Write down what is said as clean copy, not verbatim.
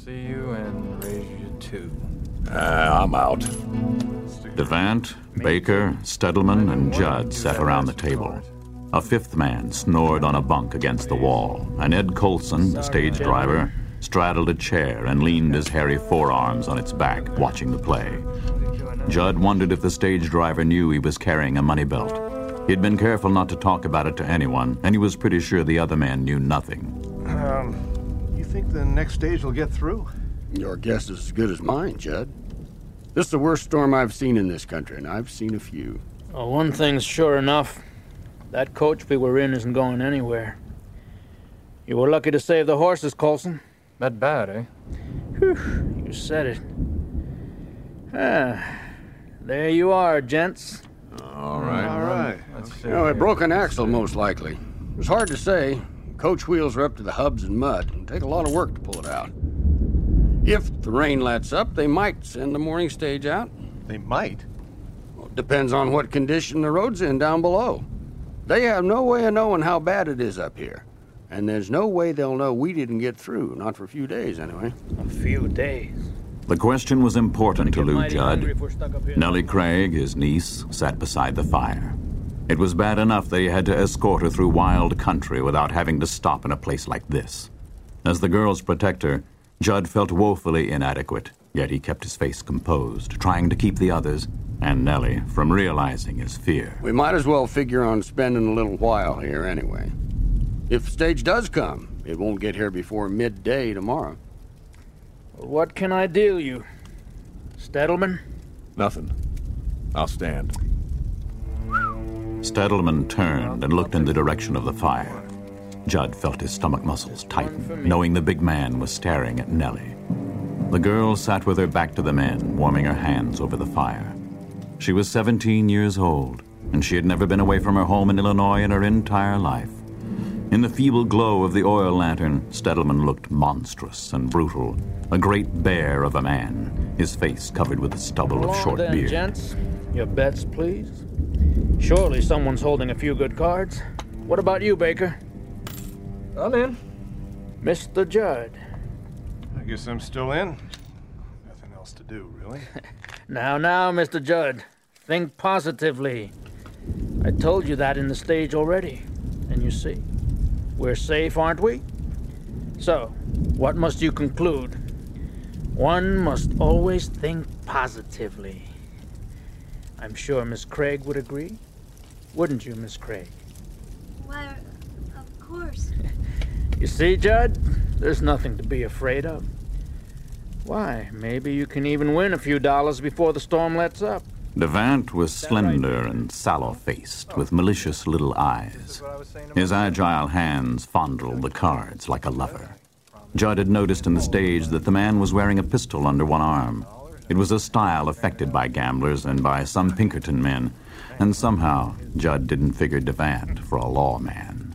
see you and raise you too. I'm out. Devant, Baker, Stedelman, and Judd sat around the table. A fifth man snored on a bunk against the wall, and Ed Colson, the stage driver, straddled a chair and leaned his hairy forearms on its back, watching the play. Judd wondered if the stage driver knew he was carrying a money belt. He'd been careful not to talk about it to anyone, and he was pretty sure the other man knew nothing. You think the next stage will get through? Your guess is as good as mine, Judd. This is the worst storm I've seen in this country, and I've seen a few. Well, one thing's sure enough. That coach we were in isn't going anywhere. You were lucky to save the horses, Colson. That bad, eh? Whew, you said it. There you are, gents. All right. Let's see. A broken axle, most likely. It was hard to say. Coach wheels are up to the hubs in mud. It'll take a lot of work to pull it out. If the rain lets up, they might send the morning stage out. They might. Well, it depends on what condition the road's in down below. They have no way of knowing how bad it is up here. And there's no way they'll know we didn't get through, not for a few days anyway. A few days. The question was important to Lou Judd. Nellie Craig, his niece, sat beside the fire. It was bad enough that he had to escort her through wild country without having to stop in a place like this. As the girl's protector, Judd felt woefully inadequate, yet he kept his face composed, trying to keep the others, and Nellie, from realizing his fear. We might as well figure on spending a little while here anyway. If the stage does come, it won't get here before midday tomorrow. Well, what can I deal you? Stedelman? Nothing. I'll stand. Stedelman turned and looked in the direction of the fire. Judd felt his stomach muscles tighten, knowing the big man was staring at Nellie. The girl sat with her back to the men, warming her hands over the fire. She was 17 years old, and she had never been away from her home in Illinois in her entire life. In the feeble glow of the oil lantern, Stedelman looked monstrous and brutal, a great bear of a man, his face covered with a stubble of short then, beard. Gents. Your bets, please. Surely someone's holding a few good cards. What about you, Baker? I'm in. Mr. Judd. I guess I'm still in. Nothing else to do, really. Now, Mr. Judd. Think positively. I told you that in the stage already. And you see, we're safe, aren't we? So, what must you conclude? One must always think positively. I'm sure Miss Craig would agree. Wouldn't you, Miss Craig? Why, of course. You see, Judd, there's nothing to be afraid of. Why, maybe you can even win a few dollars before the storm lets up. Devant was slender and sallow-faced, with malicious little eyes. His agile hands fondled the cards like a lover. Judd had noticed in the stage that the man was wearing a pistol under one arm. It was a style affected by gamblers and by some Pinkerton men, and somehow Judd didn't figure Devant for a lawman.